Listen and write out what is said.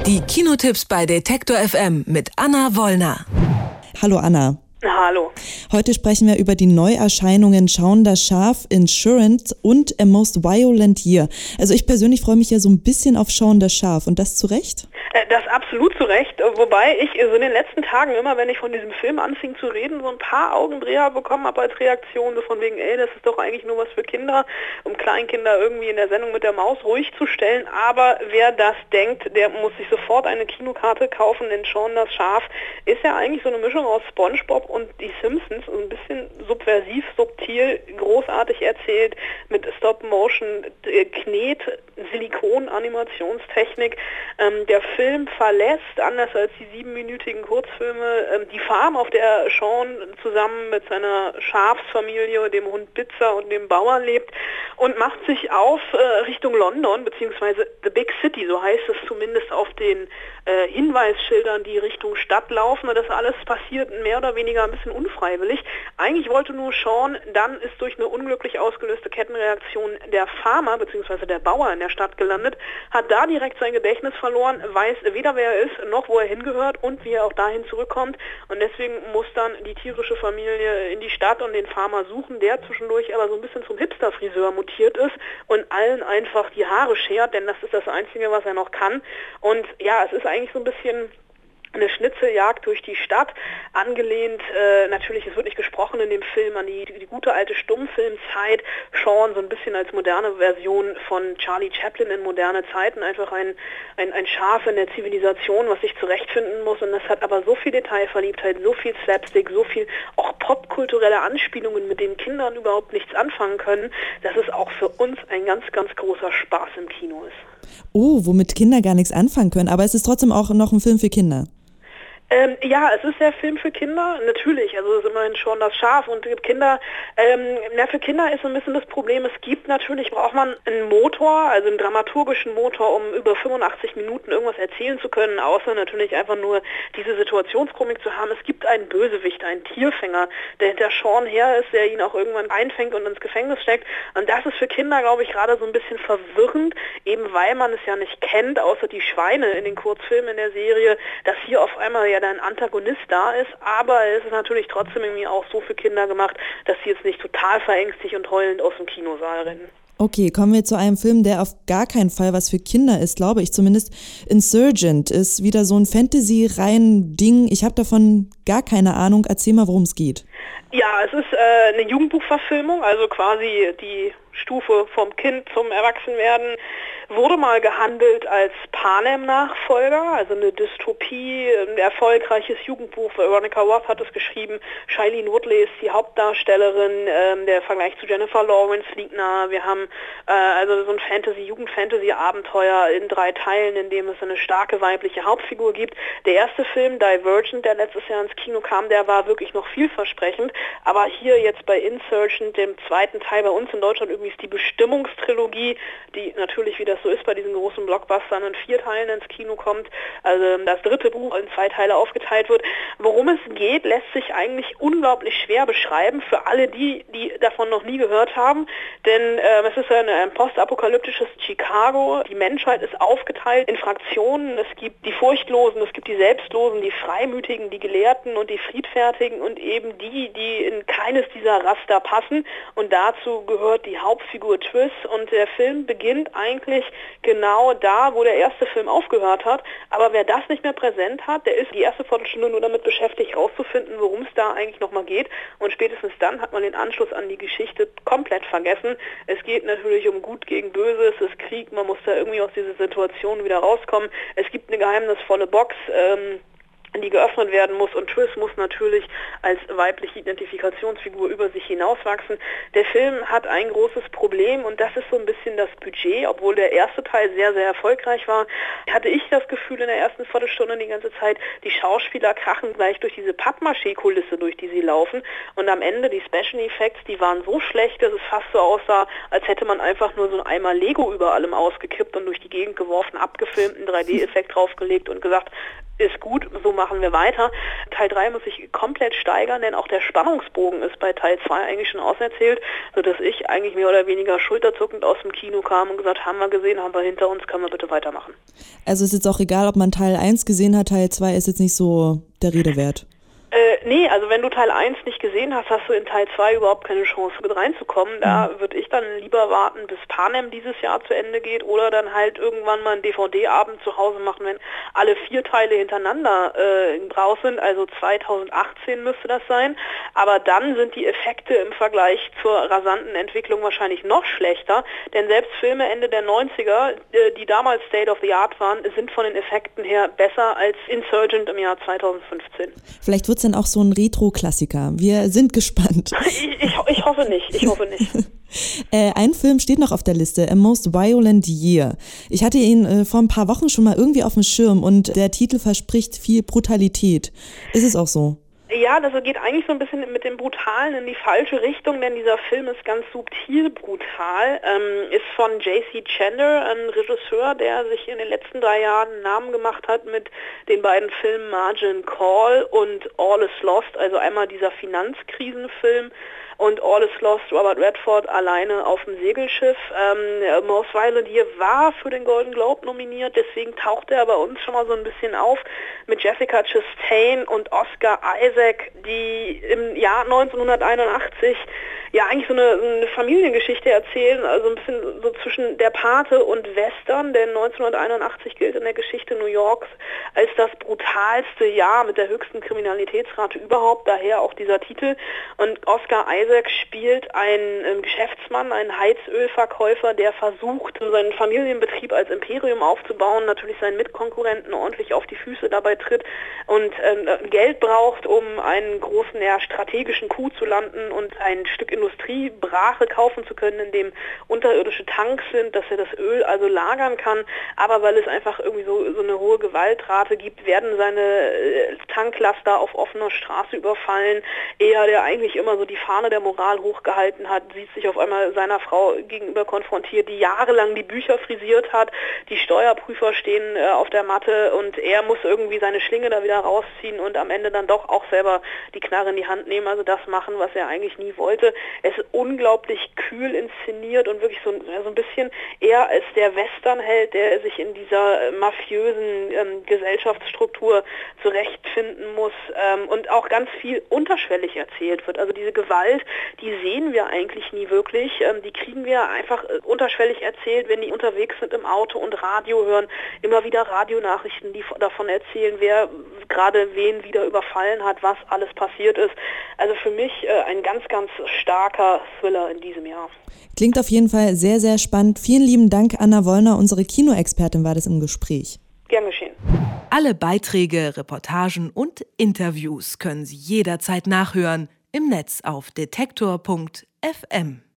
Die Kinotipps bei Detektor FM mit Anna Wollner. Hallo Anna. Hallo. Heute sprechen wir über die Neuerscheinungen Shaun das Schaf, Insurance und A Most Violent Year. Also ich persönlich freue mich ja so ein bisschen auf Shaun das Schaf und das zu Recht? Das absolut zu Recht, wobei ich so in den letzten Tagen immer, wenn ich von diesem Film anfing zu reden, so ein paar Augendreher bekommen habe als Reaktion, so von wegen, das ist doch eigentlich nur was für Kinder, um Kleinkinder irgendwie in der Sendung mit der Maus ruhig zu stellen, aber wer das denkt, der muss sich sofort eine Kinokarte kaufen, denn Shaun das Schaf ist ja eigentlich so eine Mischung aus SpongeBob und die Simpsons, so ein bisschen subversiv, subtil, großartig erzählt, mit Stop-Motion, Knet, Silikon-Animationstechnik. Der Film verlässt, anders als die 7-minütigen Kurzfilme, die Farm, auf der Shaun zusammen mit seiner Schafsfamilie, dem Hund Bitzer und dem Bauer lebt, und macht sich auf Richtung London, beziehungsweise The Big City, so heißt es zumindest auf den Hinweisschildern, die Richtung Stadt laufen. Und das alles passiert mehr oder weniger ein bisschen unfreiwillig. Eigentlich wollte nur Shaun, dann ist durch eine unglücklich ausgelöste Kettenreaktion der Farmer bzw. der Bauer in der Stadt gelandet, hat da direkt sein Gedächtnis verloren, weiß weder wer er ist, noch wo er hingehört und wie er auch dahin zurückkommt. Und deswegen muss dann die tierische Familie in die Stadt und den Farmer suchen, der zwischendurch aber so ein bisschen zum Hipster-Friseur mutiert ist und allen einfach die Haare schert, denn das ist das Einzige, was er noch kann. Und ja, es ist eigentlich so ein bisschen eine Schnitzeljagd durch die Stadt, angelehnt, natürlich, es wird nicht gesprochen in dem Film, an die gute alte Stummfilmzeit. Shaun so ein bisschen als moderne Version von Charlie Chaplin in moderne Zeiten, einfach ein Schaf in der Zivilisation, was sich zurechtfinden muss, und das hat aber so viel Detailverliebtheit, so viel Slapstick, so viel auch popkulturelle Anspielungen, mit denen Kindern überhaupt nichts anfangen können, dass es auch für uns ein ganz, ganz großer Spaß im Kino ist. Oh, womit Kinder gar nichts anfangen können, aber es ist trotzdem auch noch ein Film für Kinder. Ja, es ist der Film für Kinder, natürlich, also es ist immerhin schon das Schaf und Kinder, für Kinder ist so ein bisschen das Problem, braucht man einen Motor, also einen dramaturgischen Motor, um über 85 Minuten irgendwas erzählen zu können, außer natürlich einfach nur diese Situationskomik zu haben. Es gibt einen Bösewicht, einen Tierfänger, der hinter Shaun her ist, der ihn auch irgendwann einfängt und ins Gefängnis steckt, und das ist für Kinder, glaube ich, gerade so ein bisschen verwirrend, eben weil man es ja nicht kennt, außer die Schweine in den Kurzfilmen in der Serie, dass hier auf einmal ja ein Antagonist da ist, aber es ist natürlich trotzdem irgendwie auch so für Kinder gemacht, dass sie jetzt nicht total verängstigt und heulend aus dem Kinosaal rennen. Okay, kommen wir zu einem Film, der auf gar keinen Fall was für Kinder ist, glaube ich zumindest. Insurgent ist wieder so ein Fantasy-Reihen-Ding. Ich habe davon gar keine Ahnung. Erzähl mal, worum es geht. Ja, es ist eine Jugendbuchverfilmung, also quasi die Stufe vom Kind zum Erwachsenwerden, wurde mal gehandelt als Panem-Nachfolger, also eine Dystopie, ein erfolgreiches Jugendbuch. Veronica Roth hat es geschrieben, Shailene Woodley ist die Hauptdarstellerin, der Vergleich zu Jennifer Lawrence liegt nahe. Wir haben also so ein Jugend-Fantasy-Abenteuer in 3 Teilen, in dem es eine starke weibliche Hauptfigur gibt. Der erste Film, Divergent, der letztes Jahr ins Kino kam, der war wirklich noch vielversprechend, aber hier jetzt bei Insurgent, dem zweiten Teil bei uns in Deutschland übrigens die Bestimmungstrilogie, die natürlich, wie das so ist bei diesen großen Blockbustern, in 4 Teilen ins Kino kommt, also das dritte Buch in 2 Teile aufgeteilt wird. Worum es geht, lässt sich eigentlich unglaublich schwer beschreiben für alle die davon noch nie gehört haben, denn es ist ein postapokalyptisches Chicago. Die Menschheit ist aufgeteilt in Fraktionen. Es gibt die Furchtlosen, es gibt die Selbstlosen, die Freimütigen, die Gelehrten und die Friedfertigen und eben die in keines dieser Raster passen, und dazu gehört die Hauptfigur Twiss, und der Film beginnt eigentlich genau da, wo der erste Film aufgehört hat, aber wer das nicht mehr präsent hat, der ist die erste Viertelstunde nur damit beschäftigt, rauszufinden, worum es da eigentlich nochmal geht, und spätestens dann hat man den Anschluss an die Geschichte komplett vergessen. Es geht natürlich um Gut gegen Böse, es ist Krieg, man muss da irgendwie aus dieser Situation wieder rauskommen. Es gibt eine geheimnisvolle Box, die geöffnet werden muss, und Twiss muss natürlich als weibliche Identifikationsfigur über sich hinauswachsen. Der Film hat ein großes Problem, und das ist so ein bisschen das Budget. Obwohl der erste Teil sehr, sehr erfolgreich war, hatte ich das Gefühl in der ersten Viertelstunde die ganze Zeit, die Schauspieler krachen gleich durch diese Pappmaché-Kulisse, durch die sie laufen, und am Ende die Special Effects, die waren so schlecht, dass es fast so aussah, als hätte man einfach nur so ein Eimer Lego über allem ausgekippt und durch die Gegend geworfen, abgefilmt, einen 3D-Effekt draufgelegt und gesagt, ist gut, so machen wir weiter. Teil 3 muss sich komplett steigern, denn auch der Spannungsbogen ist bei Teil 2 eigentlich schon auserzählt, sodass ich eigentlich mehr oder weniger schulterzuckend aus dem Kino kam und gesagt, haben wir gesehen, haben wir hinter uns, können wir bitte weitermachen. Also ist jetzt auch egal, ob man Teil 1 gesehen hat, Teil 2 ist jetzt nicht so der Rede wert. Nee, also wenn du Teil 1 nicht gesehen hast, hast du in Teil 2 überhaupt keine Chance mit reinzukommen. Da würde ich dann lieber warten, bis Panem dieses Jahr zu Ende geht oder dann halt irgendwann mal einen DVD-Abend zu Hause machen, wenn alle 4 Teile hintereinander raus sind. Also 2018 müsste das sein. Aber dann sind die Effekte im Vergleich zur rasanten Entwicklung wahrscheinlich noch schlechter. Denn selbst Filme Ende der 90er, die damals State of the Art waren, sind von den Effekten her besser als Insurgent im Jahr 2015. Vielleicht wird es dann auch so ein Retro-Klassiker. Wir sind gespannt. Ich hoffe nicht. Ein Film steht noch auf der Liste, A Most Violent Year. Ich hatte ihn vor ein paar Wochen schon mal irgendwie auf dem Schirm und der Titel verspricht viel Brutalität. Ist es auch so? Ja, das geht eigentlich so ein bisschen mit dem Brutalen in die falsche Richtung, denn dieser Film ist ganz subtil brutal. Ist von J.C. Chandler, ein Regisseur, der sich in den letzten 3 Jahren einen Namen gemacht hat mit den beiden Filmen Margin Call und All is Lost, also einmal dieser Finanzkrisenfilm und All is Lost, Robert Redford alleine auf dem Segelschiff. Most Violent Year war für den Golden Globe nominiert, deswegen taucht er bei uns schon mal so ein bisschen auf mit Jessica Chastain und Oscar Isaac, die im Jahr 1981 ja eigentlich so eine Familiengeschichte erzählen, also ein bisschen so zwischen der Pate und Western, denn 1981 gilt in der Geschichte New Yorks als das brutalste Jahr mit der höchsten Kriminalitätsrate überhaupt, daher auch dieser Titel. Und Oscar Isaac spielt einen Geschäftsmann, einen Heizölverkäufer, der versucht, seinen Familienbetrieb als Imperium aufzubauen, natürlich seinen Mitkonkurrenten ordentlich auf die Füße dabei tritt und Geld braucht, um einen großen, strategischen Coup zu landen und ein Stück Industriebrache kaufen zu können, in dem unterirdische Tanks sind, dass er das Öl also lagern kann, aber weil es einfach irgendwie so eine hohe Gewaltrate gibt, werden seine Tanklaster auf offener Straße überfallen. Er, der eigentlich immer so die Fahne der Moral hochgehalten hat, sieht sich auf einmal seiner Frau gegenüber konfrontiert, die jahrelang die Bücher frisiert hat, die Steuerprüfer stehen auf der Matte und er muss irgendwie seine Schlinge da wieder rausziehen und am Ende dann doch auch selber die Knarre in die Hand nehmen, also das machen, was er eigentlich nie wollte. Es ist unglaublich kühl inszeniert und wirklich so ein bisschen eher als der Westernheld, der sich in dieser mafiösen Gesellschaftsstruktur zurechtfinden muss und auch ganz viel unterschwellig erzählt wird. Also diese Gewalt, die sehen wir eigentlich nie wirklich. Die kriegen wir einfach unterschwellig erzählt, wenn die unterwegs sind im Auto und Radio hören. Immer wieder Radionachrichten, die davon erzählen, wer gerade wen wieder überfallen hat, was alles passiert ist. Also für mich ein ganz, ganz starker Thriller in diesem Jahr. Klingt auf jeden Fall sehr, sehr spannend. Vielen lieben Dank, Anna Wollner, unsere Kinoexpertin war das im Gespräch. Gern geschehen. Alle Beiträge, Reportagen und Interviews können Sie jederzeit nachhören im Netz auf detektor.fm.